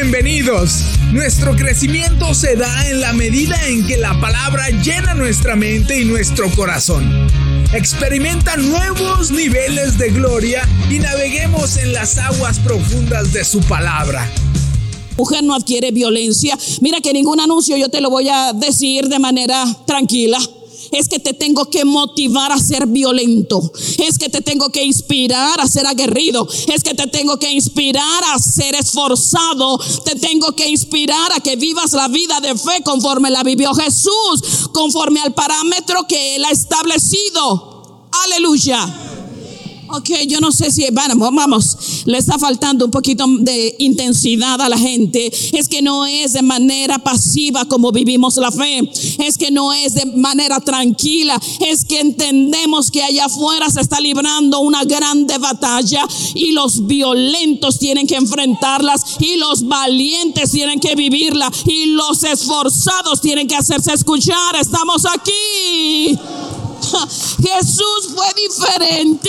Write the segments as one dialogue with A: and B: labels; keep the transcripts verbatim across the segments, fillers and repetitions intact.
A: Bienvenidos. Nuestro crecimiento se da en la medida en que la palabra llena nuestra mente y nuestro corazón. Experimenta nuevos niveles de gloria y naveguemos en las aguas profundas de su palabra.
B: Mujer no adquiere violencia. Mira que ningún anuncio yo te lo voy a decir de manera tranquila. Es que te tengo que motivar a ser violento. Es que te tengo que inspirar a ser aguerrido. Es que te tengo que inspirar a ser esforzado. Te tengo que inspirar a que vivas la vida de fe conforme la vivió Jesús, conforme al parámetro que Él ha establecido. Aleluya. Ok, yo no sé si, bueno, vamos, le está faltando un poquito de intensidad a la gente. Es que no es de manera pasiva como vivimos la fe. Es que no es de manera tranquila. Es que entendemos que allá afuera se está librando una grande batalla y los violentos tienen que enfrentarlas y los valientes tienen que vivirla y los esforzados tienen que hacerse escuchar. Estamos aquí. Jesús fue diferente.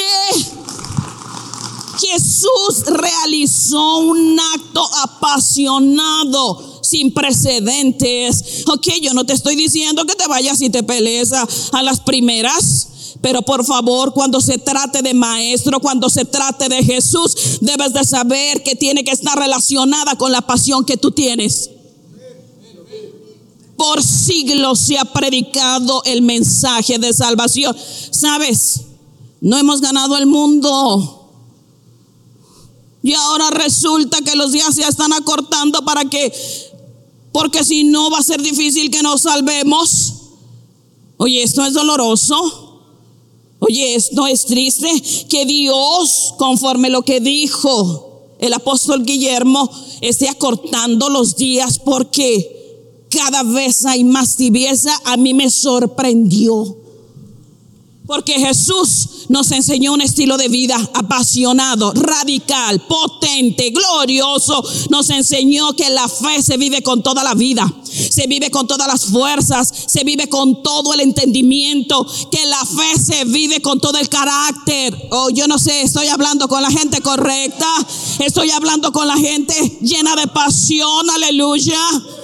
B: Jesús realizó un acto apasionado sin precedentes. Ok, yo no te estoy diciendo que te vayas y te pelees a, a las primeras. Pero por favor, cuando se trate de maestro, cuando se trate de Jesús, debes de saber que tiene que estar relacionada con la pasión que tú tienes. Por siglos se ha predicado el mensaje de salvación. ¿Sabes? No hemos ganado el mundo. Y ahora resulta que los días se están acortando para que, porque si no va a ser difícil que nos salvemos. Oye, esto es doloroso. Oye, esto es triste. Que Dios, conforme lo que dijo el apóstol Guillermo, esté acortando los días porque cada vez hay más tibieza. A mí me sorprendió. Porque Jesús nos enseñó un estilo de vida apasionado, radical, potente, glorioso. Nos enseñó que la fe se vive con toda la vida, se vive con todas las fuerzas, se vive con todo el entendimiento, que la fe se vive con todo el carácter. Oh, yo no sé, estoy hablando con la gente correcta, estoy hablando con la gente llena de pasión. Aleluya.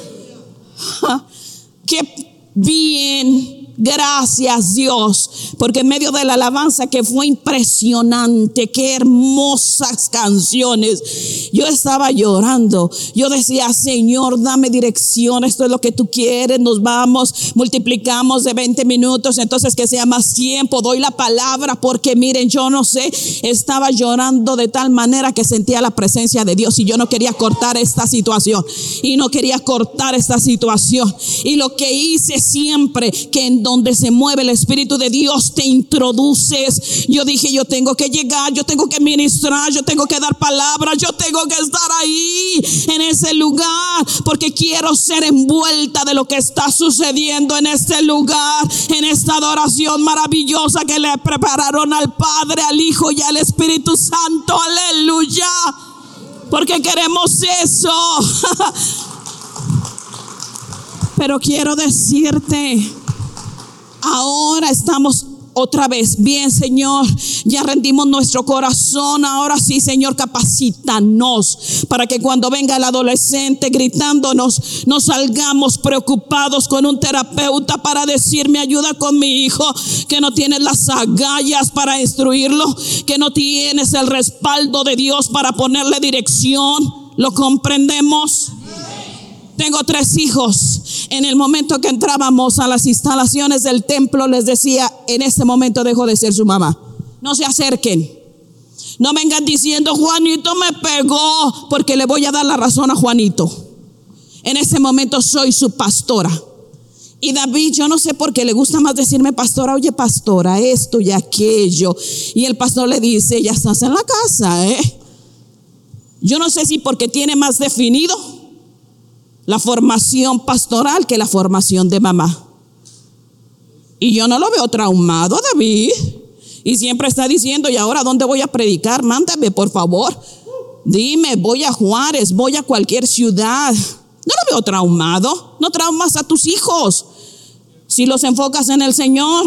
B: Qué bien. Gracias Dios, porque en medio de la alabanza que fue impresionante, qué hermosas canciones, yo estaba llorando. Yo decía, Señor, dame dirección, esto es lo que tú quieres, nos vamos, multiplicamos de veinte minutos, entonces que sea más tiempo, doy la palabra, porque miren, yo no sé, estaba llorando de tal manera que sentía la presencia de Dios y yo no quería cortar esta situación, y no quería cortar esta situación, y lo que hice siempre, que en donde se mueve el Espíritu de Dios te introduces. Yo dije, yo tengo que llegar, yo tengo que ministrar, yo tengo que dar palabras, yo tengo que estar ahí en ese lugar, porque quiero ser envuelta de lo que está sucediendo en este lugar, en esta adoración maravillosa que le prepararon al Padre, al Hijo y al Espíritu Santo. Aleluya, porque queremos eso. Pero quiero decirte, ahora estamos otra vez bien, Señor, ya rendimos nuestro corazón. Ahora sí, Señor, capacítanos para que cuando venga el adolescente gritándonos, no salgamos preocupados con un terapeuta para decir, me ayuda con mi hijo, que no tienes las agallas para instruirlo, que no tienes el respaldo de Dios para ponerle dirección. ¿Lo comprendemos? Tengo tres hijos. En el momento que entrábamos a las instalaciones del templo, les decía, en este momento dejo de ser su mamá. No se acerquen. No vengan diciendo, Juanito me pegó, porque le voy a dar la razón a Juanito. En este momento soy su pastora. Y David, yo no sé por qué le gusta más decirme pastora. Oye, pastora, esto y aquello. Y el pastor le dice, ya estás en la casa, ¿eh? Yo no sé si porque tiene más definido la formación pastoral que la formación de mamá. Y yo no lo veo traumado, David. Y siempre está diciendo, ¿y ahora dónde voy a predicar? Mándame, por favor. Dime, voy a Juárez, voy a cualquier ciudad. No lo veo traumado. No traumas a tus hijos si los enfocas en el Señor.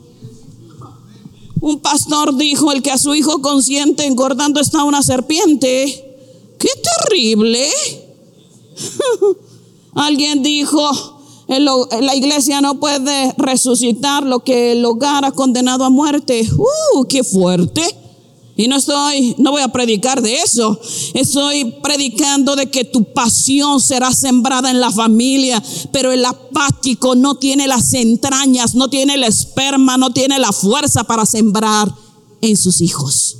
B: Un pastor dijo, el que a su hijo consiente engordando está una serpiente. ¡Qué terrible! Alguien dijo, el, la iglesia no puede resucitar lo que el hogar ha condenado a muerte. ¡Uh, qué fuerte! Y no estoy, no voy a predicar de eso. Estoy predicando de que tu pasión será sembrada en la familia, pero el apático no tiene las entrañas, no tiene el esperma, no tiene la fuerza para sembrar en sus hijos.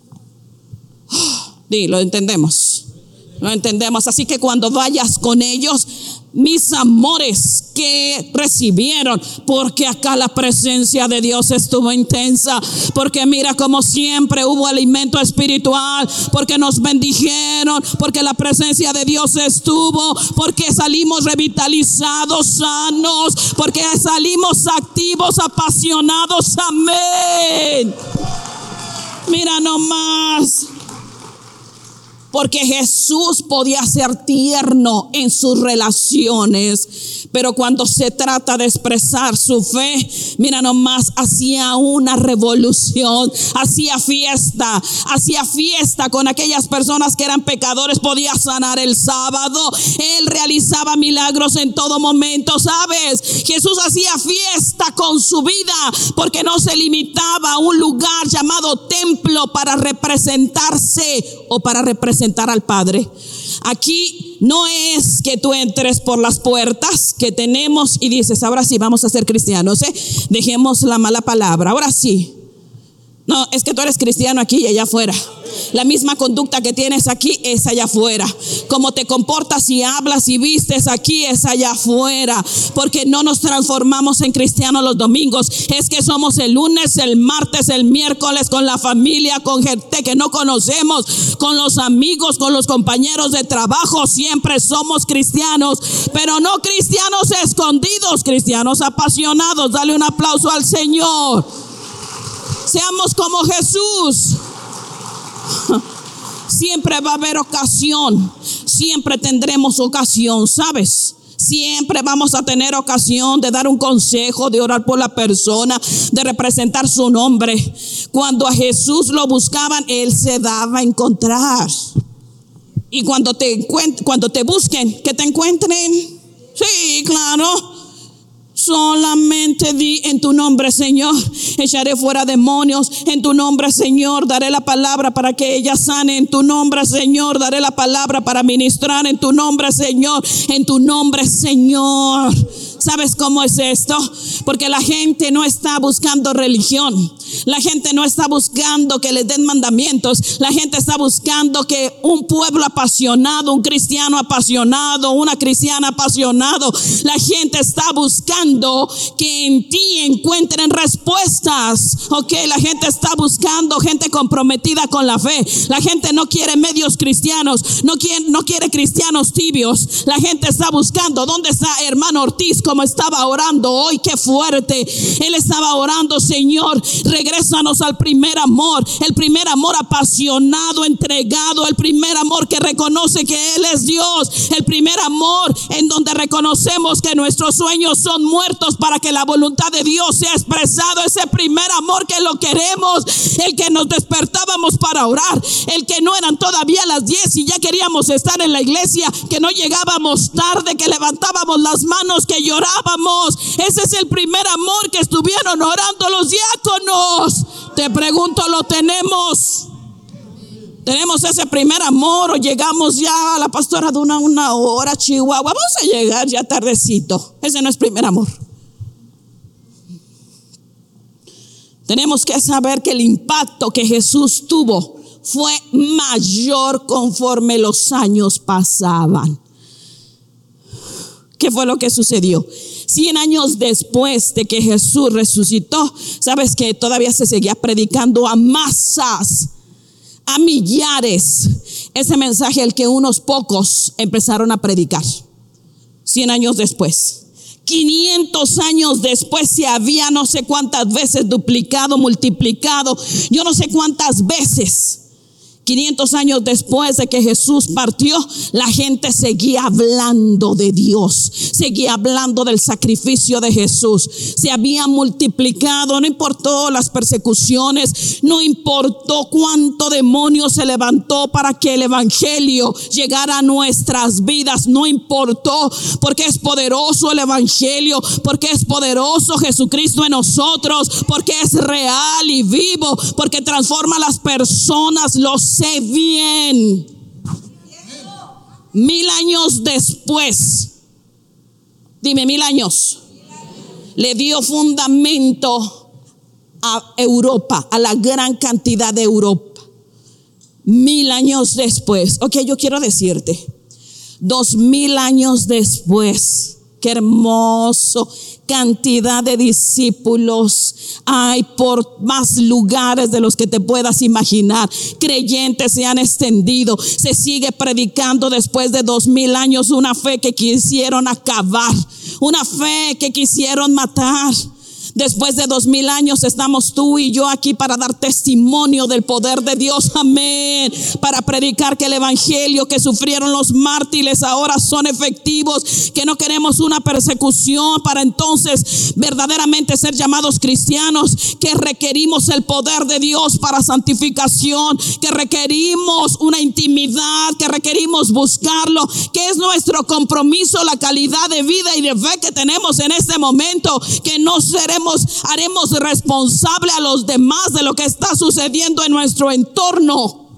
B: Sí, lo entendemos. Lo entendemos. Así que cuando vayas con ellos, mis amores, que recibieron, porque acá la presencia de Dios estuvo intensa, porque mira como siempre hubo alimento espiritual, porque nos bendijeron, porque la presencia de Dios estuvo, porque salimos revitalizados, sanos, porque salimos activos, apasionados. Amén. Mira nomás. Porque Jesús podía ser tierno en sus relaciones, pero cuando se trata de expresar su fe, mira nomás, hacía una revolución, hacía fiesta, hacía fiesta con aquellas personas que eran pecadores, podía sanar el sábado, él realizaba milagros en todo momento, ¿sabes? Jesús hacía fiesta con su vida, porque no se limitaba a un lugar llamado templo para representarse o para representar al Padre. Aquí no es que tú entres por las puertas que tenemos y dices, ahora sí vamos a ser cristianos, ¿eh? Dejemos la mala palabra, ahora sí. No, es que tú eres cristiano aquí y allá afuera. La misma conducta que tienes aquí es allá afuera. Como te comportas y hablas y vistes aquí es allá afuera. Porque no nos transformamos en cristianos los domingos. Es que somos el lunes, el martes, el miércoles con la familia, con gente que no conocemos, con los amigos, con los compañeros de trabajo. Siempre somos cristianos, pero no cristianos escondidos, cristianos apasionados. Dale un aplauso al Señor. Seamos como Jesús. Siempre va a haber ocasión, siempre tendremos ocasión, ¿sabes? Siempre vamos a tener ocasión de dar un consejo, de orar por la persona, de representar su nombre. Cuando a Jesús lo buscaban, Él se daba a encontrar. Y cuando te, cuando te busquen, que te encuentren. Sí, claro. Solamente di en tu nombre, Señor, echaré fuera demonios. En tu nombre, Señor, daré la palabra para que ella sane. En tu nombre, Señor, daré la palabra para ministrar. En tu nombre, Señor, en tu nombre, Señor. ¿Sabes cómo es esto? Porque la gente no está buscando religión. La gente no está buscando que les den mandamientos. La gente está buscando que un pueblo apasionado, un cristiano apasionado, una cristiana apasionado. La gente está buscando que en ti encuentren respuestas. Ok, la gente está buscando gente comprometida con la fe. La gente no quiere medios cristianos. No quiere, no quiere cristianos tibios. La gente está buscando. ¿Dónde está hermano Ortiz? Como estaba orando hoy, qué fuerte. Él estaba orando, Señor, regrésanos al primer amor, el primer amor apasionado, entregado, el primer amor que reconoce que Él es Dios, el primer amor en donde reconocemos que nuestros sueños son muertos para que la voluntad de Dios sea expresado, ese primer amor que lo queremos, el que nos despertábamos para orar, el que no eran todavía las diez y ya queríamos estar en la iglesia, que no llegábamos tarde, que levantábamos las manos, que llorábamos. Ese es el primer amor que estuvieron orando los diáconos. Te pregunto, ¿lo tenemos? ¿Tenemos ese primer amor o llegamos ya a la pastora de una, una hora, Chihuahua? Vamos a llegar ya tardecito. Ese no es primer amor. Tenemos que saber que el impacto que Jesús tuvo fue mayor conforme los años pasaban. ¿Qué fue lo que sucedió? Cien años después de que Jesús resucitó, sabes que todavía se seguía predicando a masas, a millares, ese mensaje al que unos pocos empezaron a predicar. Cien años después, quinientos años después, se había no sé cuántas veces duplicado, multiplicado, yo no sé cuántas veces quinientos años después de que Jesús partió, la gente seguía hablando de Dios, seguía hablando del sacrificio de Jesús. Se había multiplicado, no importó las persecuciones, no importó cuánto demonio se levantó para que el evangelio llegara a nuestras vidas, no importó, porque es poderoso el evangelio, porque es poderoso Jesucristo en nosotros, porque es real y vivo, porque transforma a las personas, lo sé bien. Mil años después, dime, mil años, le dio fundamento a Europa, a la gran cantidad de Europa. Mil años después, ok, yo quiero decirte, dos mil años después, qué hermoso, cantidad de discípulos hay por más lugares de los que te puedas imaginar. Creyentes se han extendido, se sigue predicando después de dos mil años una fe que quisieron acabar, una fe que quisieron matar. Después de dos mil años estamos tú y yo aquí para dar testimonio del poder de Dios, amén, para predicar que el evangelio que sufrieron los mártires ahora son efectivos, que no queremos una persecución para entonces verdaderamente ser llamados cristianos, que requerimos el poder de Dios para santificación, que requerimos una intimidad, que requerimos buscarlo, que es nuestro compromiso, la calidad de vida y de fe que tenemos en este momento, que no seremos haremos responsable a los demás de lo que está sucediendo en nuestro entorno.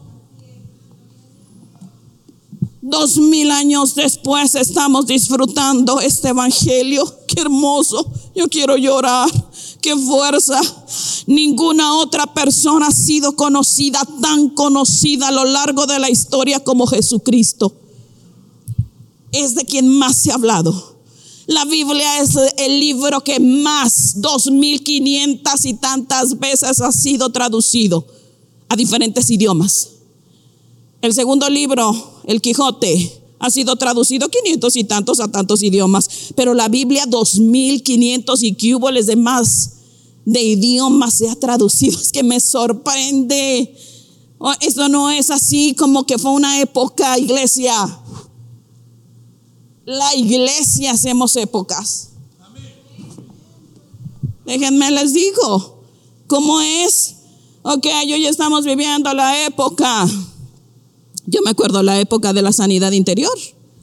B: Dos mil años después estamos disfrutando este evangelio. Qué hermoso. Yo quiero llorar. Qué fuerza. Ninguna otra persona ha sido conocida, tan conocida a lo largo de la historia como Jesucristo. Es de quien más se ha hablado. La Biblia es el libro que más, dos mil quinientas y tantas veces ha sido traducido a diferentes idiomas. El segundo libro, el Quijote, ha sido traducido quinientos y tantos a tantos idiomas. Pero la Biblia, dos mil quinientos y que hubo les demás de idiomas se ha traducido. Es que me sorprende. Esto no es así como que fue una época, iglesia. La iglesia hacemos épocas. Déjenme les digo cómo es. Ok, hoy estamos viviendo la época. Yo me acuerdo la época de la sanidad interior.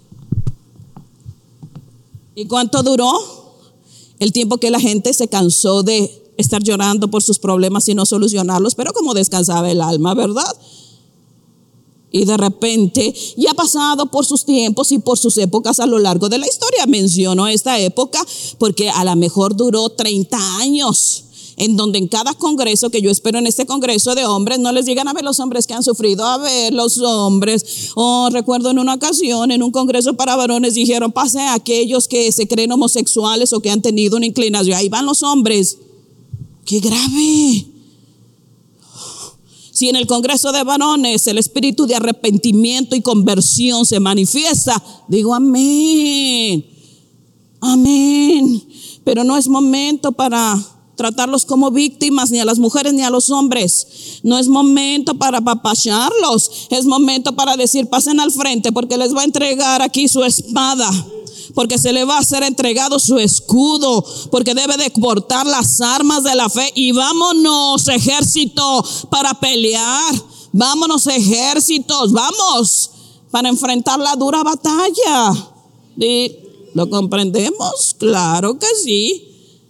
B: ¿Y cuánto duró? El tiempo que la gente se cansó de estar llorando por sus problemas y no solucionarlos, pero como descansaba el alma, ¿verdad? Y de repente, y ha pasado por sus tiempos y por sus épocas a lo largo de la historia. Menciono esta época porque a lo mejor duró treinta años, en donde en cada congreso, que yo espero en este congreso de hombres, no les digan a ver los hombres que han sufrido, a ver los hombres. Oh, recuerdo en una ocasión, en un congreso para varones, dijeron, pase a aquellos que se creen homosexuales o que han tenido una inclinación. Ahí van los hombres. ¡Qué grave! Si en el congreso de varones el espíritu de arrepentimiento y conversión se manifiesta, digo amén, amén. Pero no es momento para tratarlos como víctimas, ni a las mujeres ni a los hombres. No es momento para apapacharlos, es momento para decir, pasen al frente porque les va a entregar aquí su espada, porque se le va a ser entregado su escudo, porque debe de portar las armas de la fe. Y vámonos, ejército, para pelear. Vámonos, ejércitos, vamos, para enfrentar la dura batalla. ¿Y lo comprendemos? Claro que sí.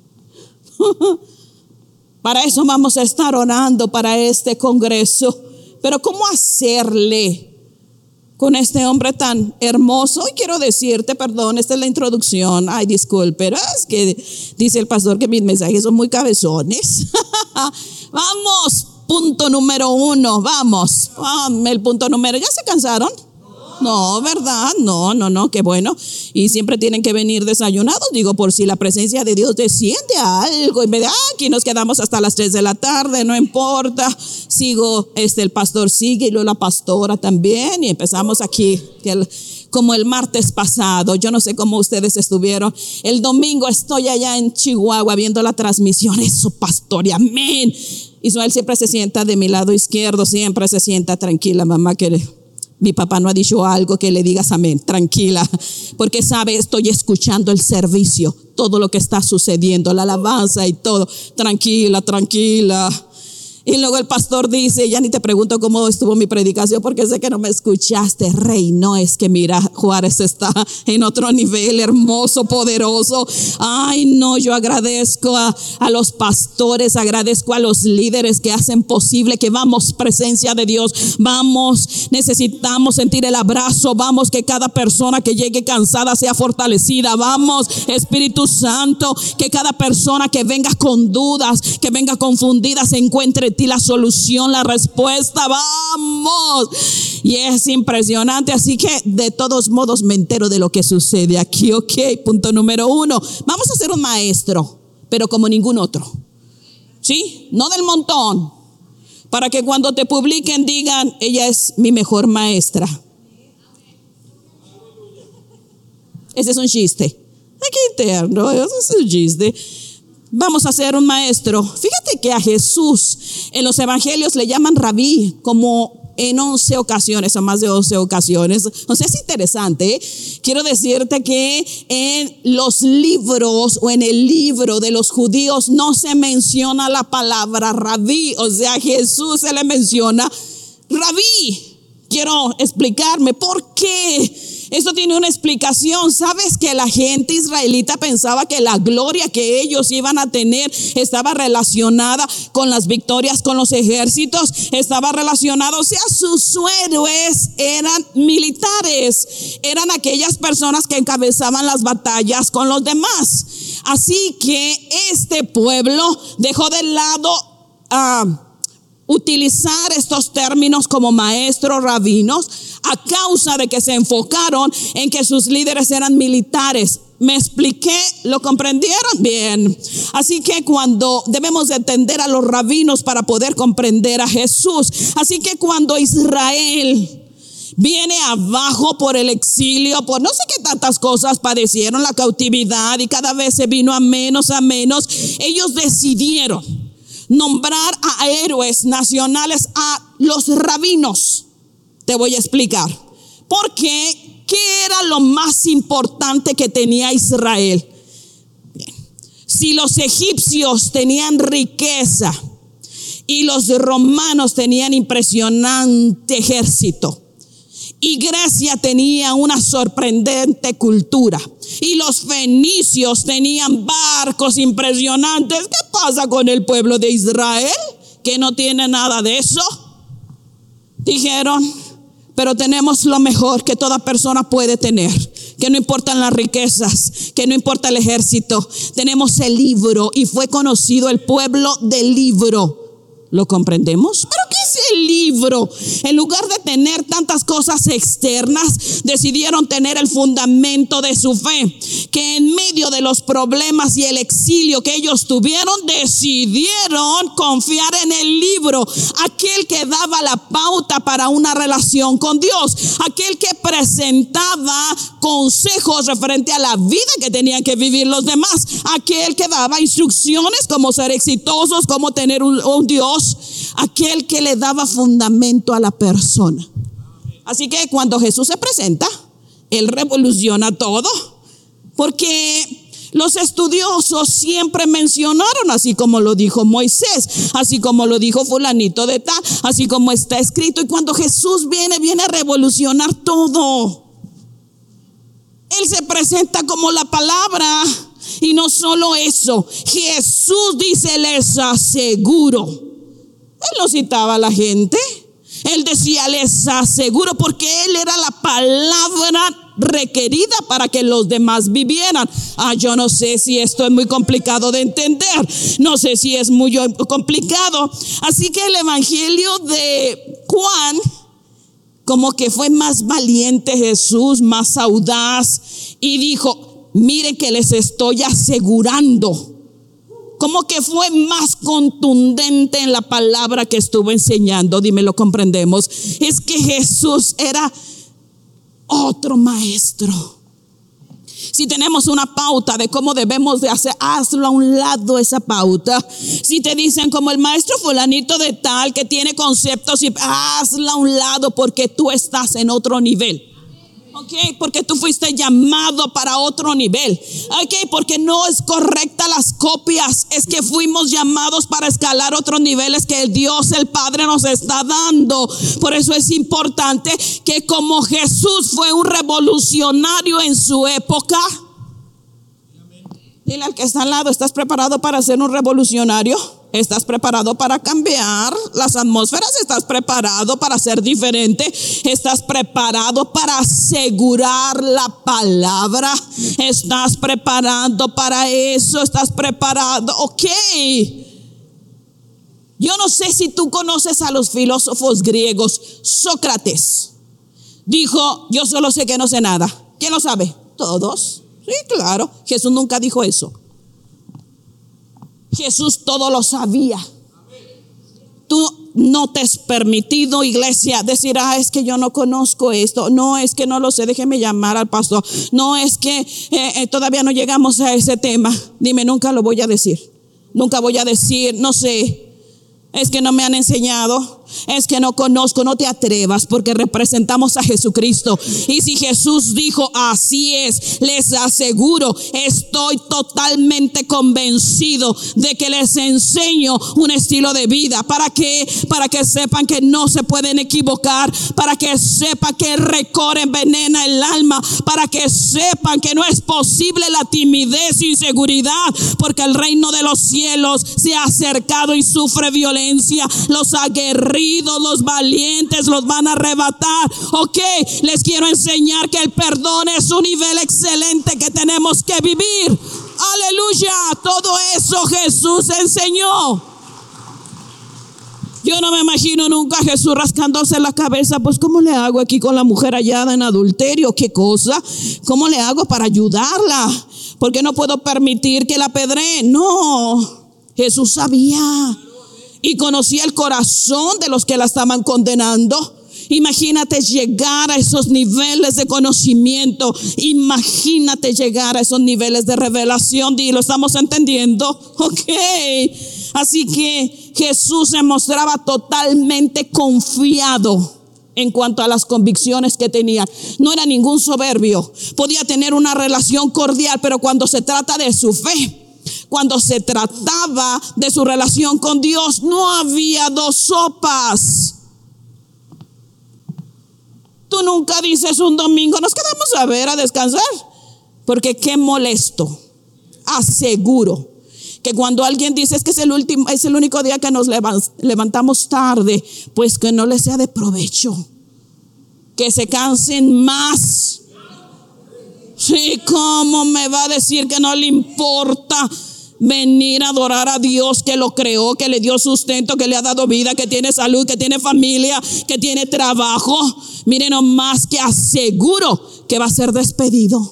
B: Para eso vamos a estar orando para este congreso. Pero ¿cómo hacerle con este hombre tan hermoso? Y quiero decirte, perdón, esta es la introducción. Ay, disculpe, es que dice el pastor que mis mensajes son muy cabezones. Vamos, punto número uno, vamos. Ah, el punto número, ¿ya se cansaron? No, ¿verdad? No, no, no, qué bueno. Y siempre tienen que venir desayunados, digo, por si la presencia de Dios desciende a algo y me da, ah, aquí nos quedamos hasta las tres de la tarde, no importa. Sigo, este, el pastor sigue y luego la pastora también, y empezamos aquí, que el, como el martes pasado. Yo no sé cómo ustedes estuvieron. El domingo estoy allá en Chihuahua viendo la transmisión. Eso, pastor, y amén. Ismael siempre se sienta de mi lado izquierdo, siempre se sienta tranquila, mamá, que mi papá no ha dicho algo que le digas amén, tranquila, porque sabe, estoy escuchando el servicio, todo lo que está sucediendo, la alabanza y todo, tranquila, tranquila. Y luego el pastor dice, ya ni te pregunto cómo estuvo mi predicación porque sé que no me escuchaste, rey. No, es que mira, Juárez está en otro nivel, hermoso, poderoso. Ay, no, yo agradezco a, a los pastores, agradezco a los líderes que hacen posible que vamos, presencia de Dios, vamos, necesitamos sentir el abrazo, vamos, que cada persona que llegue cansada sea fortalecida, vamos, Espíritu Santo, que cada persona que venga con dudas, que venga confundida, se encuentre ti la solución, la respuesta, vamos. Y es impresionante, así que de todos modos me entero de lo que sucede aquí, ok. Punto número uno, vamos a ser un maestro, pero como ningún otro, ¿sí? No del montón, para que cuando te publiquen digan, ella es mi mejor maestra. Ese es un chiste, aquí interno, ese es un chiste. Vamos a ser un maestro. Fíjate que a Jesús en los evangelios le llaman rabí como en once ocasiones o más de once ocasiones. O sea, es interesante, ¿eh? Quiero decirte que en los libros o en el libro de los judíos no se menciona la palabra rabí. O sea, a Jesús se le menciona rabí. Quiero explicarme por qué. Esto tiene una explicación. Sabes que la gente israelita pensaba que la gloria que ellos iban a tener estaba relacionada con las victorias con los ejércitos, estaba relacionado, o sea, sus héroes eran militares, eran aquellas personas que encabezaban las batallas con los demás. Así que este pueblo dejó de lado a uh, utilizar estos términos como maestros, rabinos, a causa de que se enfocaron en que sus líderes eran militares. ¿Me expliqué? ¿Lo comprendieron? Bien. Así que cuando debemos de entender a los rabinos para poder comprender a Jesús. Así que cuando Israel viene abajo por el exilio, por no sé qué tantas cosas padecieron, la cautividad, y cada vez se vino a menos, a menos, ellos decidieron nombrar a héroes nacionales, a los rabinos. Te voy a explicar. Porque, ¿qué era lo más importante que tenía Israel? Bien. Si los egipcios tenían riqueza y los romanos tenían impresionante ejército, y Grecia tenía una sorprendente cultura, y los fenicios tenían barcos impresionantes, ¿qué pasa con el pueblo de Israel? Que no tiene nada de eso. Dijeron, pero tenemos lo mejor que toda persona puede tener, que no importan las riquezas, que no importa el ejército, tenemos el libro, y fue conocido el pueblo del libro. ¿Lo comprendemos? ¿Pero qué es el libro? En lugar de tener tantas cosas externas, decidieron tener el fundamento de su fe, que en medio de los problemas y el exilio que ellos tuvieron, decidieron confiar en el libro, aquel que daba la pauta para una relación con Dios, aquel que presentaba consejos referente a la vida que tenían que vivir los demás, aquel que daba instrucciones cómo ser exitosos, cómo tener un, un Dios, aquel que le daba fundamento a la persona. Así que cuando Jesús se presenta, Él revoluciona todo, porque los estudiosos siempre mencionaron, así como lo dijo Moisés, así como lo dijo fulanito de tal, así como está escrito. Y cuando Jesús viene, viene a revolucionar todo. Él se presenta como la palabra. Y no solo eso, Jesús dice, les aseguro. Él no citaba a la gente, él decía, les aseguro, porque él era la palabra requerida para que los demás vivieran. Ah, yo no sé si esto es muy complicado de entender, no sé si es muy complicado. Así que el evangelio de Juan, como que fue más valiente Jesús, más audaz, y dijo, miren que les estoy asegurando. Como que fue más contundente en la palabra que estuvo enseñando. Dime, ¿lo comprendemos? Es que Jesús era otro maestro. Si tenemos una pauta de cómo debemos de hacer, hazlo a un lado esa pauta. Si te dicen como el maestro fulanito de tal que tiene conceptos, y hazlo a un lado porque tú estás en otro nivel. Ok, porque tú fuiste llamado para otro nivel. Ok, porque no es correcta las copias. Es que fuimos llamados para escalar otros niveles que el Dios, el Padre, nos está dando. Por eso es importante que como Jesús fue un revolucionario en su época, dile al que está al lado, ¿estás preparado para ser un revolucionario? ¿Estás preparado para cambiar las atmósferas? ¿Estás preparado para ser diferente? ¿Estás preparado para asegurar la palabra? ¿Estás preparado para eso? ¿Estás preparado? Ok. Yo no sé si tú conoces a los filósofos griegos. Sócrates dijo, yo solo sé que no sé nada. ¿Quién lo sabe? Todos. Sí, claro. Jesús nunca dijo eso. Jesús todo lo sabía. Tú no te has permitido, iglesia, decir, ah, es que yo no conozco esto. No, es que no lo sé, déjeme llamar al pastor. No, es que eh, eh, todavía no llegamos a ese tema. Dime, nunca lo voy a decir. Nunca voy a decir, no sé. Es que no me han enseñado. Es que no conozco. No te atrevas, porque representamos a Jesucristo. Y si Jesús dijo así es, les aseguro, estoy totalmente convencido de que les enseño un estilo de vida. ¿Para qué? Para que sepan que no se pueden equivocar, para que sepan que el rencor envenena el alma, para que sepan que no es posible la timidez y inseguridad, porque el reino de los cielos se ha acercado y sufre violencia. Los aguerridos, los valientes los van a arrebatar. Ok, les quiero enseñar que el perdón es un nivel excelente que tenemos que vivir. Aleluya, todo eso Jesús enseñó. Yo no me imagino nunca a Jesús rascándose la cabeza, pues ¿cómo le hago aquí con la mujer hallada en adulterio? ¿Qué cosa? ¿Cómo le hago para ayudarla? Porque no puedo permitir que la apedreen. No, Jesús sabía y conocía el corazón de los que la estaban condenando. Imagínate llegar a esos niveles de conocimiento. Imagínate llegar a esos niveles de revelación. Dilo, ¿estamos entendiendo? Ok. Así que Jesús se mostraba totalmente confiado en cuanto a las convicciones que tenía. No era ningún soberbio. Podía tener una relación cordial, pero cuando se trata de su fe, cuando se trataba de su relación con Dios, no había dos sopas. Tú nunca dices un domingo, nos quedamos a ver, a descansar, porque qué molesto. Aseguro que cuando alguien dice es que es el último, es el único día que nos levantamos tarde, pues que no les sea de provecho, que se cansen más. Sí, ¿cómo me va a decir que no le importa venir a adorar a Dios que lo creó, que le dio sustento, que le ha dado vida, que tiene salud, que tiene familia, que tiene trabajo? Miren nomás que aseguro que va a ser despedido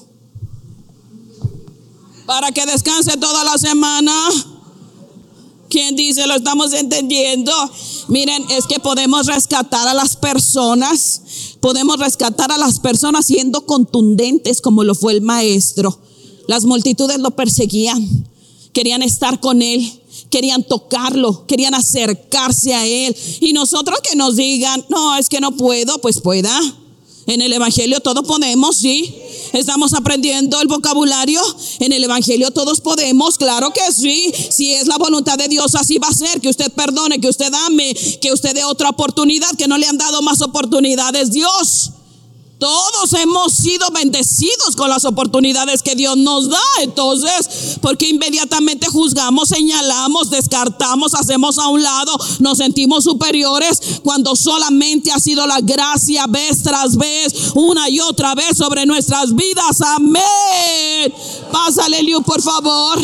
B: para que descanse toda la semana. ¿Quién dice? ¿Lo estamos entendiendo? Miren, es que podemos rescatar a las personas. Podemos rescatar a las personas siendo contundentes como lo fue el maestro. Las multitudes lo perseguían, querían estar con él, querían tocarlo, querían acercarse a él. Y nosotros que nos digan, no, es que no puedo, pues pueda. En el evangelio todos podemos, ¿sí? Estamos aprendiendo el vocabulario. En el evangelio todos podemos, claro que sí. Si es la voluntad de Dios, así va a ser. Que usted perdone, que usted ame, que usted dé otra oportunidad, que no le han dado más oportunidades Dios. Todos hemos sido bendecidos con las oportunidades que Dios nos da. Entonces, ¿por qué inmediatamente juzgamos, señalamos, descartamos, hacemos a un lado, nos sentimos superiores cuando solamente ha sido la gracia vez tras vez, una y otra vez sobre nuestras vidas? Amén. Pásale, Liu, por favor.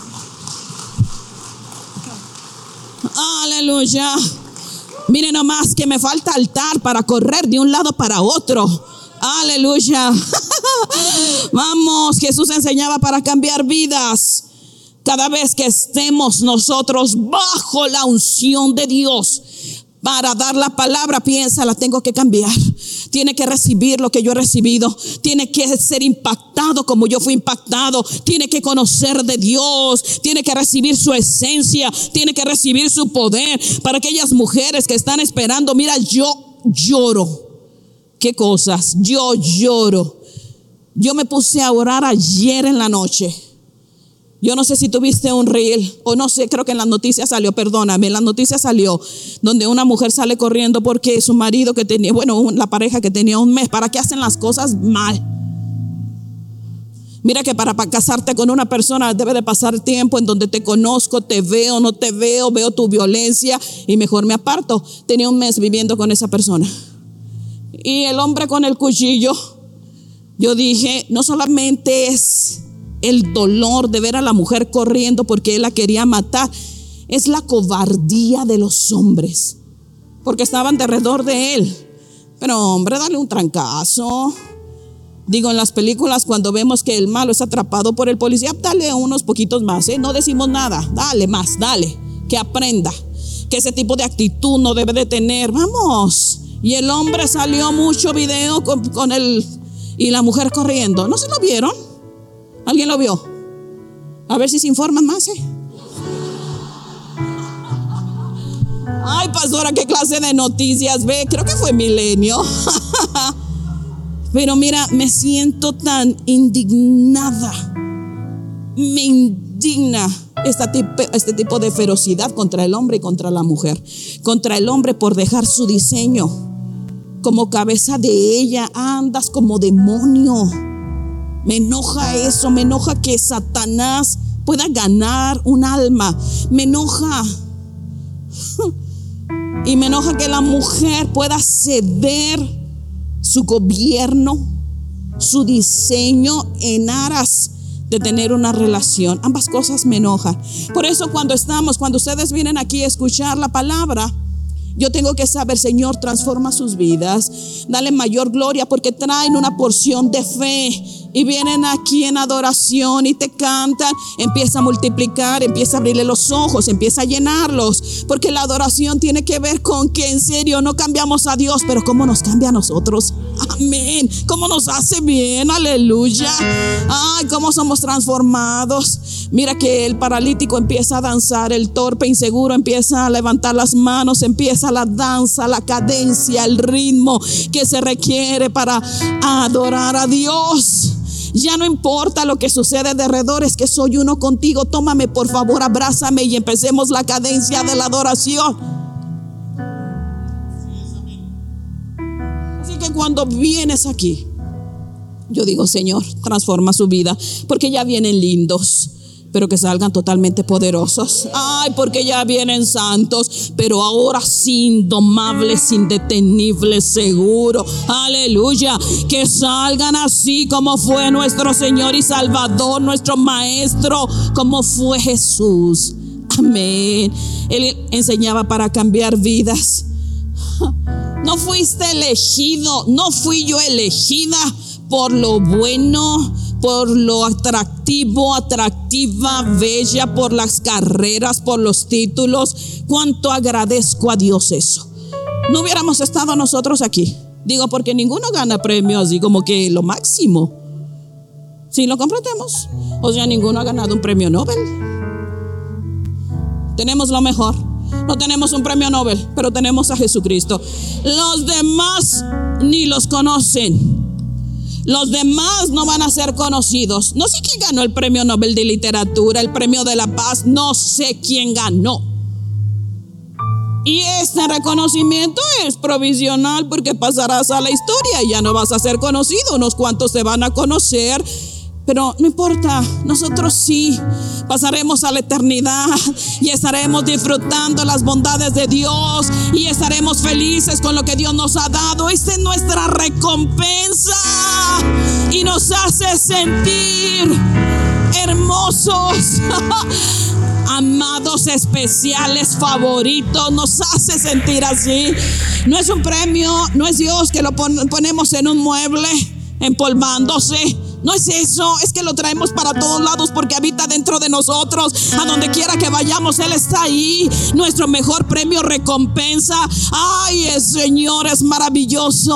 B: Aleluya. Miren nomás que me falta altar para correr de un lado para otro. Aleluya. Vamos, Jesús enseñaba para cambiar vidas. Cada vez que estemos nosotros bajo la unción de Dios para dar la palabra, piensa, la tengo que cambiar. Tiene que recibir lo que yo he recibido. Tiene que ser impactado como yo fui impactado. Tiene que conocer de Dios. Tiene que recibir su esencia. Tiene que recibir su poder. Para aquellas mujeres que están esperando, mira, yo lloro. ¿Qué cosas? Yo lloro. Yo me puse a orar ayer en la noche. Yo no sé si tuviste un reel, o no sé, creo que en las noticias salió, perdóname, en las noticias salió, donde una mujer sale corriendo porque su marido que tenía, bueno, la pareja que tenía un mes, ¿para qué hacen las cosas mal? Mira que para, para casarte con una persona debe de pasar tiempo en donde te conozco, te veo, no te veo, veo tu violencia y mejor me aparto. Tenía un mes viviendo con esa persona. Y el hombre con el cuchillo, yo dije, no solamente es el dolor de ver a la mujer corriendo porque él la quería matar, es la cobardía de los hombres, porque estaban alrededor de él. Pero hombre, dale un trancazo. Digo, en las películas cuando vemos que el malo es atrapado por el policía, dale unos poquitos más, ¿eh? No decimos nada, dale más, dale, que aprenda que ese tipo de actitud no debe de tener. Vamos. Y el hombre salió mucho video con, con él y la mujer corriendo. ¿No se lo vieron? ¿Alguien lo vio? A ver si se informan más, ¿eh? Ay, pastora, ¿qué clase de noticias ve? Creo que fue Milenio. Pero mira, me siento tan indignada. Me indigna este tipo, este tipo de ferocidad contra el hombre y contra la mujer. Contra el hombre por dejar su diseño. Como cabeza de ella andas como demonio. Me enoja eso, me enoja que Satanás pueda ganar un alma. Me enoja. Y me enoja que la mujer pueda ceder su gobierno, su diseño en aras de tener una relación. Ambas cosas me enojan. Por eso cuando estamos, cuando ustedes vienen aquí a escuchar la palabra, yo tengo que saber, Señor, transforma sus vidas, dale mayor gloria, porque traen una porción de fe y vienen aquí en adoración y te cantan. Empieza a multiplicar, empieza a abrirle los ojos, empieza a llenarlos, porque la adoración tiene que ver con que en serio no cambiamos a Dios, pero cómo nos cambia a nosotros. Amén. Cómo nos hace bien, aleluya. Ay, cómo somos transformados. Mira que el paralítico empieza a danzar, el torpe inseguro empieza a levantar las manos, empieza la danza, la cadencia, el ritmo que se requiere para adorar a Dios. Ya no importa lo que sucede de alrededor, es que soy uno contigo. Tómame, por favor, abrázame y empecemos la cadencia de la adoración. Así que cuando vienes aquí, yo digo, Señor, transforma su vida, porque ya vienen lindos, pero que salgan totalmente poderosos. Ay, porque ya vienen santos, pero ahora sí indomables, indetenibles, seguros. Aleluya. Que salgan así como fue nuestro Señor y Salvador, nuestro Maestro, como fue Jesús. Amén. Él enseñaba para cambiar vidas. No fuiste elegido, no fui yo elegida por lo bueno, por lo atractivo, atractiva, bella, por las carreras, por los títulos. Cuánto agradezco a Dios eso. No hubiéramos estado nosotros aquí. Digo, porque ninguno gana premios así como que lo máximo. Si lo comprendemos. O sea, ninguno ha ganado un premio Nobel. Tenemos lo mejor. No tenemos un premio Nobel, pero tenemos a Jesucristo. Los demás ni los conocen. Los demás no van a ser conocidos. No sé quién ganó el premio Nobel de literatura, el premio de la paz. No sé quién ganó. Y este reconocimiento es provisional, porque pasarás a la historia y ya no vas a ser conocido. Unos cuantos te van a conocer, pero no importa. Nosotros sí pasaremos a la eternidad y estaremos disfrutando las bondades de Dios y estaremos felices con lo que Dios nos ha dado. Esta es nuestra recompensa y nos hace sentir hermosos, amados, especiales, favoritos. Nos hace sentir así. No es un premio, no es Dios que lo pon- ponemos en un mueble empolvándose. No es eso, es que lo traemos para todos lados porque habita dentro de nosotros. A donde quiera que vayamos, Él está ahí. Nuestro mejor premio, recompensa. Ay, el Señor es maravilloso.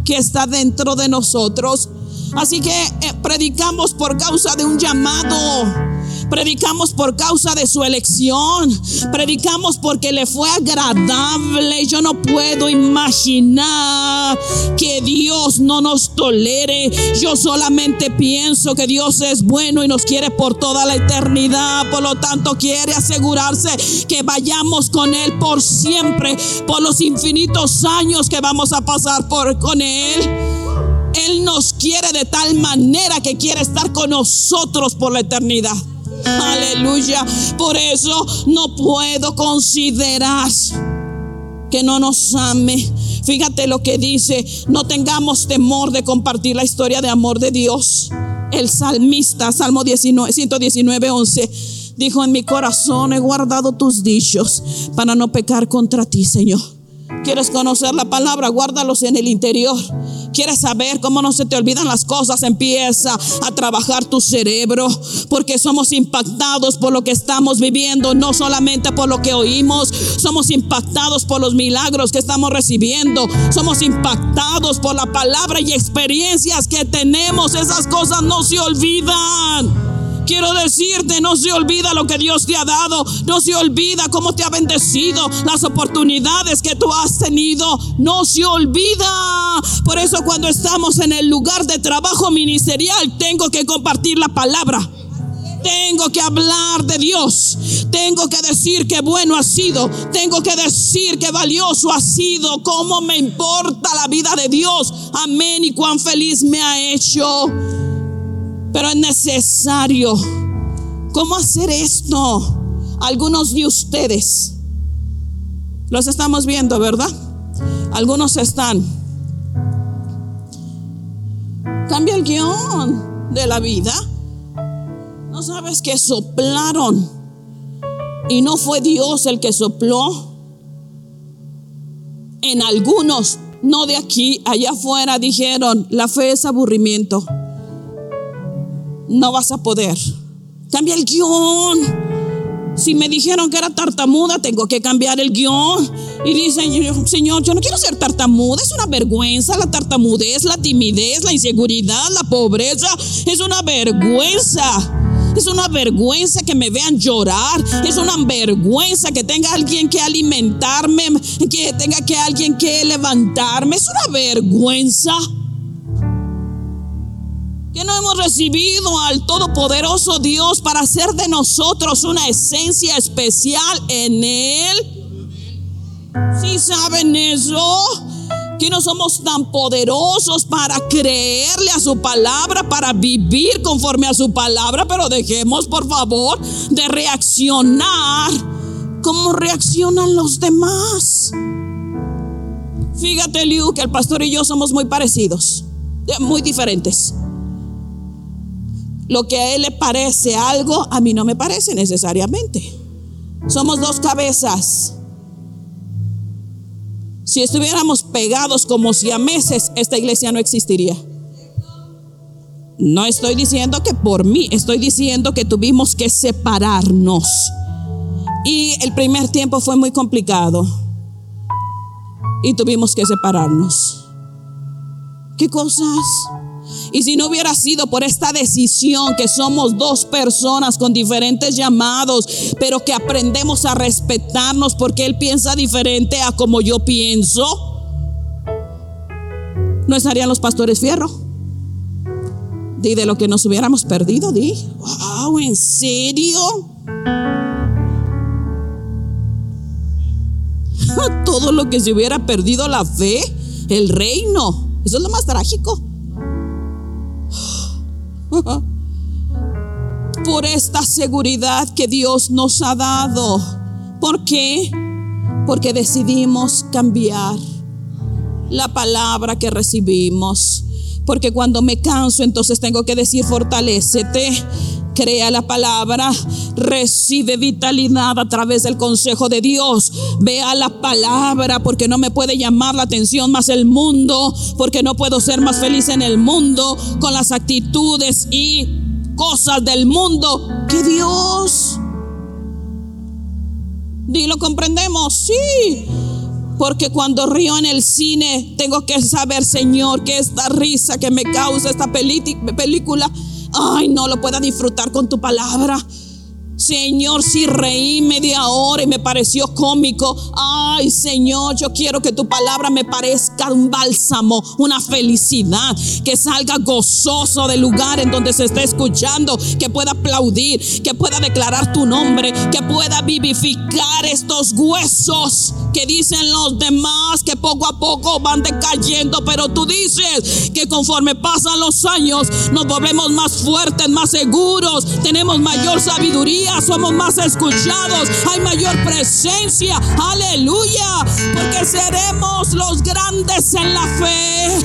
B: que está dentro de nosotros. Así que eh, predicamos por causa de un llamado. Predicamos por causa de su elección. Predicamos porque le fue agradable. Yo no puedo imaginar que Dios no nos tolere. Yo solamente pienso que Dios es bueno y nos quiere por toda la eternidad. Por lo tanto, quiere asegurarse que vayamos con Él por siempre, por los infinitos años que vamos a pasar por, con Él. Él nos quiere de tal manera que quiere estar con nosotros por la eternidad. Aleluya. Por eso no puedo considerar que no nos ame. Fíjate lo que dice: no tengamos temor de compartir la historia de amor de Dios. El salmista, Salmo ciento diecinueve, once, dijo: en mi corazón he guardado tus dichos para no pecar contra ti, Señor. ¿Quieres conocer la palabra? Guárdalos en el interior. ¿Quieres saber cómo no se te olvidan las cosas? Empieza a trabajar tu cerebro, porque somos impactados por lo que estamos viviendo, no solamente por lo que oímos. Somos impactados por los milagros que estamos recibiendo. Somos impactados por la palabra y experiencias que tenemos. Esas cosas no se olvidan. Quiero decirte, no se olvida lo que Dios te ha dado. No se olvida cómo te ha bendecido, las oportunidades que tú has tenido. No se olvida. Por eso cuando estamos en el lugar de trabajo ministerial, tengo que compartir la palabra. Tengo que hablar de Dios. Tengo que decir que bueno ha sido. Tengo que decir que valioso ha sido. Cómo me importa la vida de Dios. Amén. Y cuán feliz me ha hecho. Pero es necesario. ¿Cómo hacer esto? Algunos de ustedes los estamos viendo, ¿verdad? Algunos están. Cambia el guión de la vida. ¿No sabes que soplaron y no fue Dios el que sopló? En algunos, no de aquí, allá afuera, dijeron: la fe es aburrimiento. No vas a poder. Cambia el guión. Si me dijeron que era tartamuda, tengo que cambiar el guión. Y dicen: Señor, yo no quiero ser tartamuda. Es una vergüenza la tartamudez, la timidez, la inseguridad, la pobreza. Es una vergüenza. Es una vergüenza que me vean llorar. Es una vergüenza que tenga alguien que alimentarme, que tenga que alguien que levantarme. Es una vergüenza que no hemos recibido al todopoderoso Dios para hacer de nosotros una esencia especial en Él. ¿Sí saben eso? Que no somos tan poderosos para creerle a su palabra, para vivir conforme a su palabra. Pero dejemos, por favor, de reaccionar como reaccionan los demás. Fíjate, Liu, que el pastor y yo somos muy parecidos, muy diferentes. Lo que a él le parece algo, a mí no me parece necesariamente. Somos dos cabezas. Si estuviéramos pegados como siameses, esta iglesia no existiría. No estoy diciendo que por mí, estoy diciendo que tuvimos que separarnos. Y el primer tiempo fue muy complicado. Y tuvimos que separarnos. ¿Qué cosas? Y si no hubiera sido por esta decisión, que somos dos personas con diferentes llamados, pero que aprendemos a respetarnos porque él piensa diferente a como yo pienso, no estarían los pastores Fierro. Di de lo que nos hubiéramos perdido, di. Wow, ¿en serio? Todo lo que se hubiera perdido, la fe, el reino. Eso es lo más trágico. Por esta seguridad que Dios nos ha dado. ¿Por qué? Porque decidimos cambiar la palabra que recibimos. Porque cuando me canso, entonces tengo que decir: fortalécete, crea la palabra, recibe vitalidad a través del consejo de Dios. Vea la palabra, porque no me puede llamar la atención más el mundo, porque no puedo ser más feliz en el mundo con las actitudes y cosas del mundo que Dios. ¿Y lo comprendemos? Sí. Porque cuando río en el cine, tengo que saber, Señor, que esta risa que me causa esta película, ay, no lo pueda disfrutar con tu palabra. Señor, si reí media hora y me pareció cómico, ay, Señor, yo quiero que tu palabra me parezca un bálsamo, una felicidad, que salga gozoso del lugar en donde se está escuchando, que pueda aplaudir, que pueda declarar tu nombre, que pueda vivificar estos huesos que dicen los demás que poco a poco van decayendo, pero tú dices que conforme pasan los años nos volvemos más fuertes, más seguros, tenemos mayor sabiduría, somos más escuchados, hay mayor presencia, aleluya, porque seremos los grandes en la fe.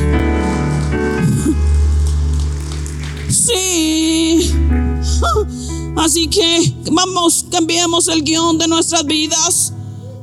B: Sí. Así que vamos, cambiemos el guión de nuestras vidas.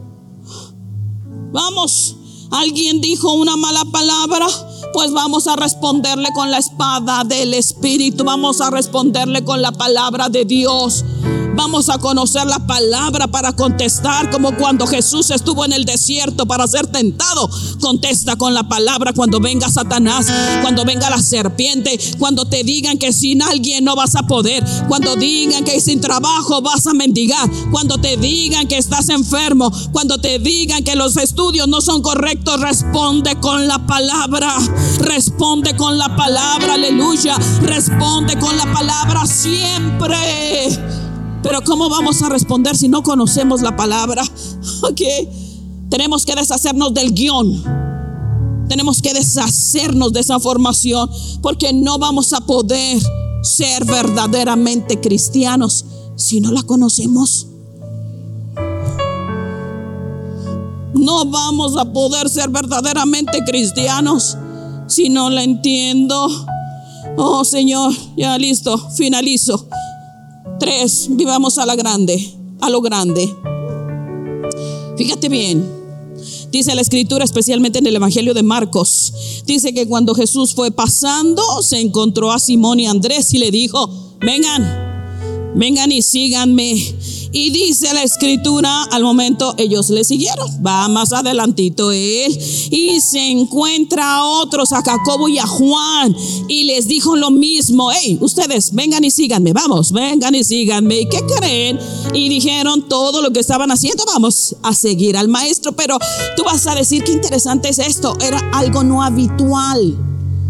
B: Vamos, alguien dijo una mala palabra, pues vamos a responderle con la espada del Espíritu, vamos a responderle con la palabra de Dios. Vamos a conocer la palabra para contestar, como cuando Jesús estuvo en el desierto para ser tentado. Contesta con la palabra cuando venga Satanás, cuando venga la serpiente, cuando te digan que sin alguien no vas a poder, cuando digan que sin trabajo vas a mendigar, cuando te digan que estás enfermo, cuando te digan que los estudios no son correctos. Responde con la palabra, responde con la palabra, aleluya, responde con la palabra siempre. Pero ¿cómo vamos a responder si no conocemos la palabra? Ok, tenemos que deshacernos del guión. Tenemos que deshacernos de esa formación, porque no vamos a poder ser verdaderamente cristianos si no la conocemos. No vamos a poder ser verdaderamente cristianos si no la entiendo. Oh, Señor, ya listo, finalizo. Tres, vivamos a la grande, a lo grande. Fíjate bien, dice la escritura, especialmente en el Evangelio de Marcos, dice que cuando Jesús fue pasando, se encontró a Simón y Andrés y le dijo: vengan, vengan y síganme. Y dice la escritura, al momento ellos le siguieron. Va más adelantito él y se encuentra a otros, a Jacobo y a Juan, y les dijo lo mismo: hey, ustedes vengan y síganme, vamos, vengan y síganme. ¿Y qué creen? Y dijeron todo lo que estaban haciendo: vamos a seguir al maestro. Pero tú vas a decir, qué interesante es esto, era algo no habitual.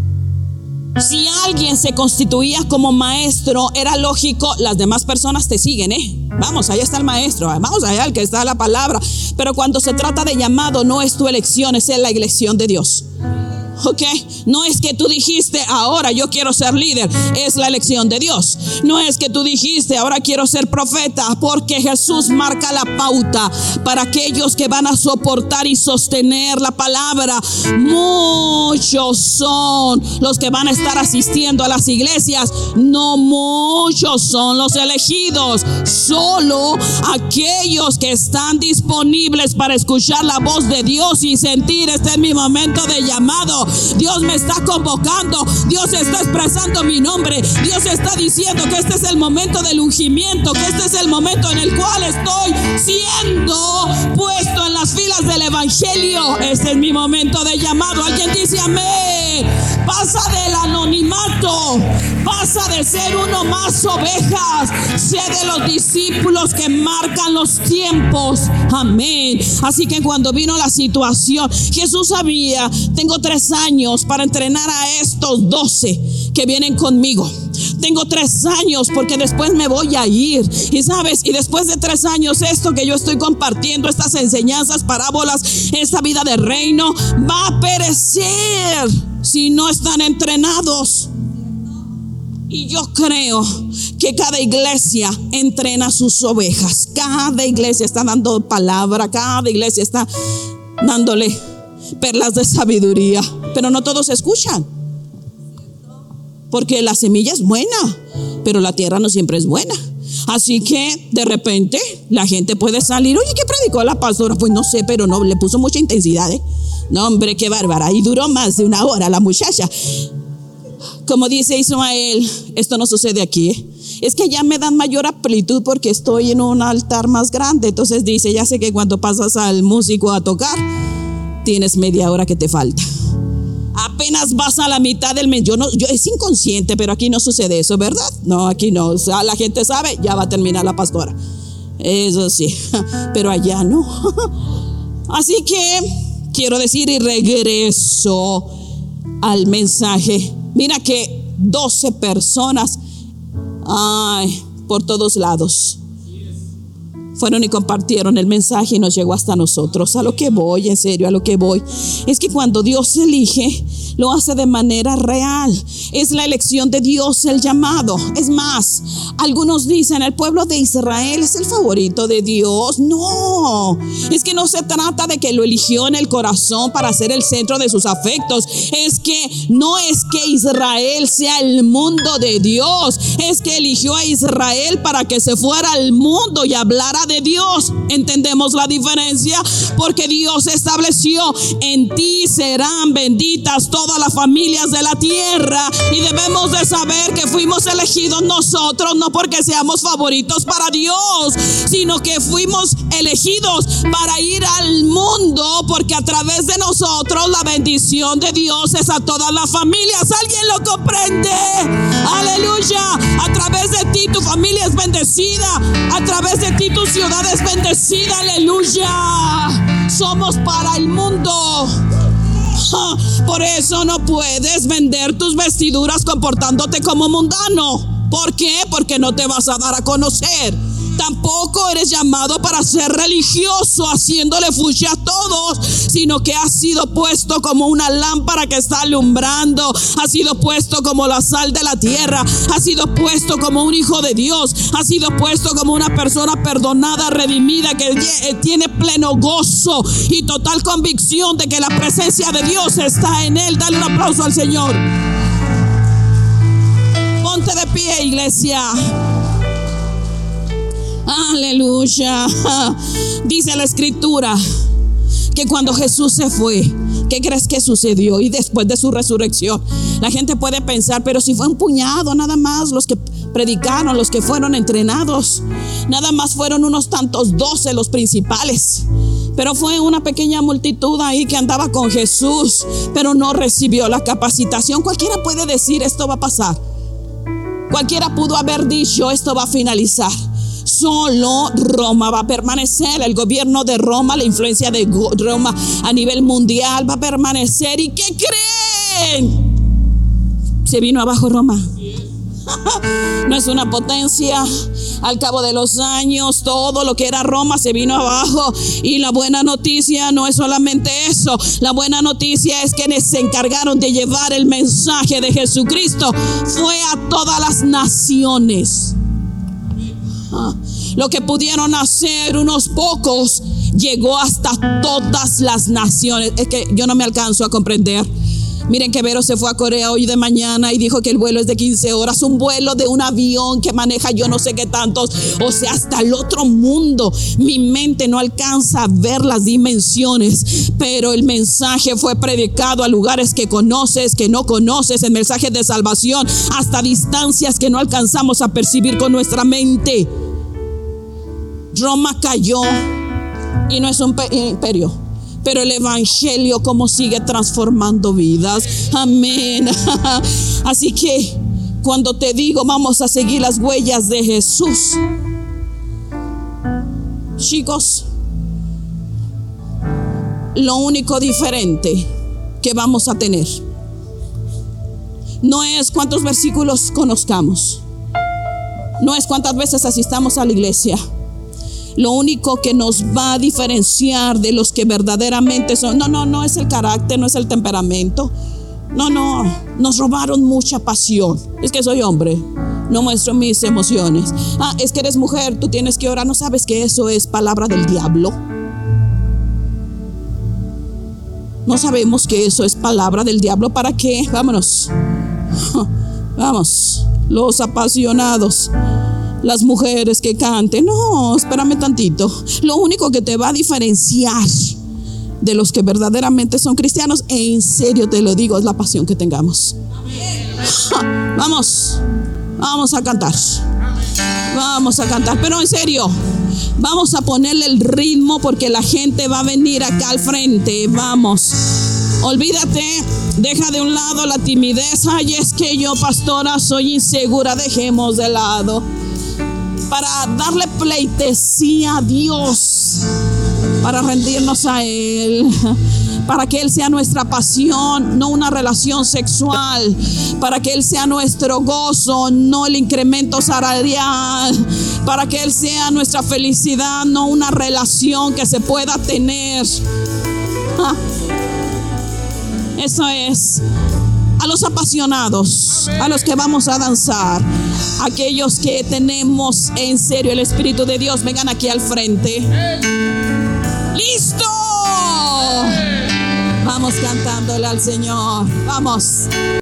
B: Si alguien se constituía como maestro, era lógico, las demás personas te siguen, ¿eh? Vamos, allá está el maestro, vamos allá, el que está la palabra. Pero cuando se trata de llamado, no es tu elección, es la elección de Dios. Ok, no es que tú dijiste ahora yo quiero ser líder, es la elección de Dios. No es que tú dijiste ahora quiero ser profeta, porque Jesús marca la pauta para aquellos que van a soportar y sostener la palabra. Muchos son los que van a estar asistiendo a las iglesias, no muchos son los elegidos, solo aquellos que están disponibles para escuchar la voz de Dios y sentir: este es mi momento de llamado. Dios me está convocando, Dios está expresando mi nombre, Dios está diciendo que este es el momento del ungimiento, que este es el momento en el cual estoy siendo puesto en las filas del evangelio. Este es mi momento de llamado. Alguien dice amén. Pasa del anonimato, pasa de ser uno más ovejas, sé de los discípulos que marcan los tiempos. Amén. Así que cuando vino la situación, Jesús sabía: tengo tres años para entrenar a estos doce que vienen conmigo. Tengo tres años porque después me voy a ir. Y sabes, y después de tres años, esto que yo estoy compartiendo, estas enseñanzas, parábolas, esta vida de reino, va a perecer si no están entrenados. Y yo creo que cada iglesia entrena a sus ovejas. Cada iglesia está dando palabra, cada iglesia está dándole perlas de sabiduría, pero no todos escuchan, porque la semilla es buena, pero la tierra no siempre es buena. Así que de repente la gente puede salir: oye, ¿qué predicó la pastora? Pues no sé, pero no, le puso mucha intensidad, ¿eh? No, hombre, qué bárbara. Y duró más de una hora la muchacha. Como dice Ismael, esto no sucede aquí, ¿eh? Es que ya me dan mayor amplitud porque estoy en un altar más grande. Entonces dice: ya sé que cuando pasas al músico a tocar, tienes media hora que te falta. Apenas vas a la mitad del mes. Yo no, yo es inconsciente, pero aquí no sucede eso, ¿verdad? No, aquí no. O sea, la gente sabe, ya va a terminar la pastora. Eso sí, pero allá no. Así que quiero decir y regreso al mensaje. Mira que doce personas, ay, por todos lados, fueron y compartieron el mensaje y nos llegó hasta nosotros. A lo que voy, en serio, a lo que voy es que cuando Dios elige, lo hace de manera real. Es la elección de Dios el llamado. Es más, algunos dicen el pueblo de Israel es el favorito de Dios. No, es que no se trata de que lo eligió en el corazón para ser el centro de sus afectos. Es que no es que Israel sea el mundo de Dios, es que eligió a Israel para que se fuera al mundo y hablara de Dios. ¿Entendemos la diferencia? Porque Dios estableció: en ti serán benditas todas las familias de la tierra. Y debemos de saber que fuimos elegidos nosotros no porque seamos favoritos para Dios, sino que fuimos elegidos para ir al mundo, porque a través de nosotros la bendición de Dios es a todas las familias. ¿Alguien lo comprende? Aleluya. A través de ti tu familia es bendecida, a través de ti tu ciudad es bendecida. Aleluya. Somos para el mundo. Por eso no puedes vender tus vestiduras comportándote como mundano. ¿Por qué? Porque no te vas a dar a conocer. Tampoco eres llamado para ser religioso haciéndole fuchi a todos, sino que has sido puesto como una lámpara que está alumbrando. Has sido puesto como la sal de la tierra. Has sido puesto como un hijo de Dios. Has sido puesto como una persona perdonada, redimida, que tiene pleno gozo y total convicción de que la presencia de Dios está en él. Dale un aplauso al Señor. Ponte de pie, iglesia. Aleluya. Dice la escritura que cuando Jesús se fue, ¿qué crees que sucedió? Y después de su resurrección, la gente puede pensar, pero si fue un puñado nada más los que predicaron, los que fueron entrenados, nada más fueron unos tantos doce los principales. Pero fue una pequeña multitud ahí que andaba con Jesús, pero no recibió la capacitación. Cualquiera puede decir esto va a pasar. Cualquiera pudo haber dicho esto va a finalizar. Solo Roma va a permanecer. El gobierno de Roma, la influencia de Roma a nivel mundial va a permanecer. ¿Y qué creen? Se vino abajo Roma. No es una potencia. Al cabo de los años, todo lo que era Roma se vino abajo. Y la buena noticia no es solamente eso. La buena noticia es que se encargaron de llevar el mensaje de Jesucristo. Fue a todas las naciones. Ah, lo que pudieron hacer unos pocos llegó hasta todas las naciones. Es que yo no me alcanzo a comprender. Miren que Vero se fue a Corea hoy de mañana y dijo que el vuelo es de quince horas. Un vuelo de un avión que maneja yo no sé qué tantos. O sea, hasta el otro mundo. Mi mente no alcanza a ver las dimensiones. Pero el mensaje fue predicado a lugares que conoces, que no conoces. El mensaje de salvación hasta distancias que no alcanzamos a percibir con nuestra mente. Roma cayó y no es un imperio, pero el evangelio como sigue transformando vidas. Amén. Así que cuando te digo vamos a seguir las huellas de Jesús, chicos, lo único diferente que vamos a tener no es cuántos versículos conozcamos, no es cuántas veces asistamos a la iglesia. Lo único que nos va a diferenciar de los que verdaderamente son, no, no, no es el carácter, no es el temperamento. No, no, nos robaron mucha pasión. Es que soy hombre, no muestro mis emociones. Ah, es que eres mujer, tú tienes que orar. ¿No sabes que eso es palabra del diablo? No sabemos que eso es palabra del diablo. ¿Para qué? Vámonos. Vamos, los apasionados. Las mujeres que canten. No, espérame tantito. Lo único que te va a diferenciar de los que verdaderamente son cristianos, en serio te lo digo, es la pasión que tengamos. Vamos, vamos a cantar. Vamos a cantar, pero en serio. Vamos a ponerle el ritmo porque la gente va a venir acá al frente. Vamos. Olvídate, deja de un lado la timidez. Ay, es que yo, pastora, soy insegura. Dejemos de lado. Para darle pleitesía a Dios, para rendirnos a Él, para que Él sea nuestra pasión, no una relación sexual, para que Él sea nuestro gozo, no el incremento salarial, para que Él sea nuestra felicidad, no una relación que se pueda tener. Eso es. A los apasionados, a los que vamos a danzar, aquellos que tenemos en serio el Espíritu de Dios, vengan aquí al frente. ¡Listo! Vamos cantándole al Señor. Vamos.